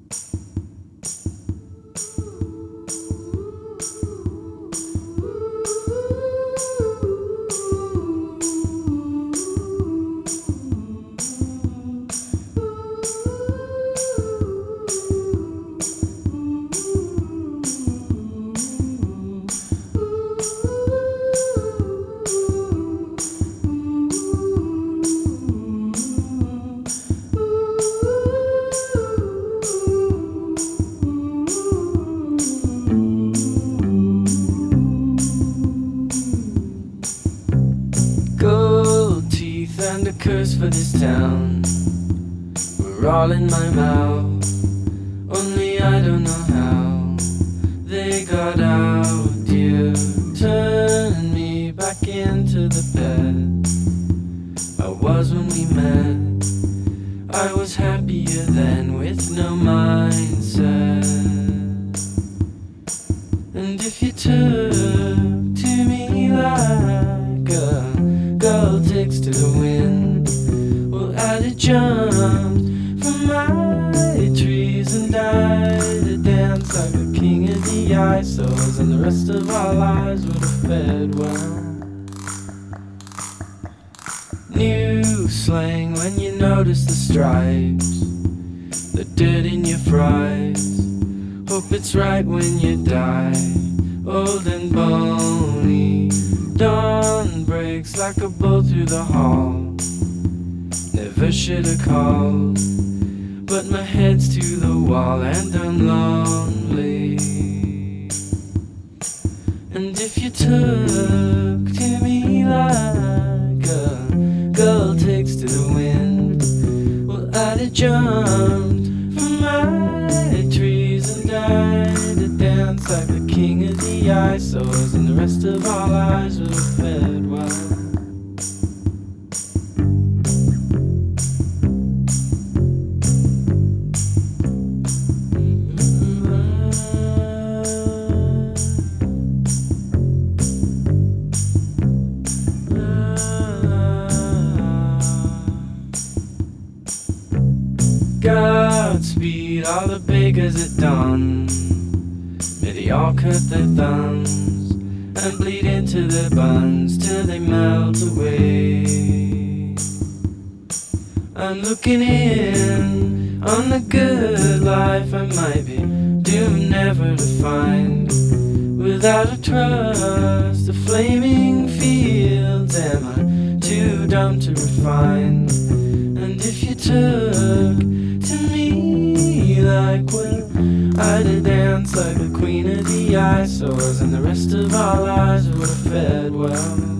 Gold teeth and a curse for this town were all in my mouth. Only I don't know how they got out. You turned me back into the bed I was when we met. I was happier then with no mindset. And if you took to me like a girl takes to the wind, well, I'd have jumped from my trees and died to dance like a king of the ISOs, and the rest of our lives would have fed well. New slang when you notice the stripes, the dirt in your fries. Hope it's right when you die, old and bony. Dawn breaks like a bolt through the hall. Never should have called, but my head's to the wall and I'm lonely. And if you took to me like a girl takes to the wind, well, I'd have jumped from my trees and died to dance like a king of the ISOs, and the rest of our lives would have fed well. Godspeed all the bakers at dawn. May they all cut their thumbs and bleed into their buns till they melt away. I'm looking in on the good life I might be doomed never to find. Without a trust, the flaming fields, am I too dumb to refine? And if you took to me like, well, I'd have danced like a queen of the ISOs, and the rest of our lives would have fed well.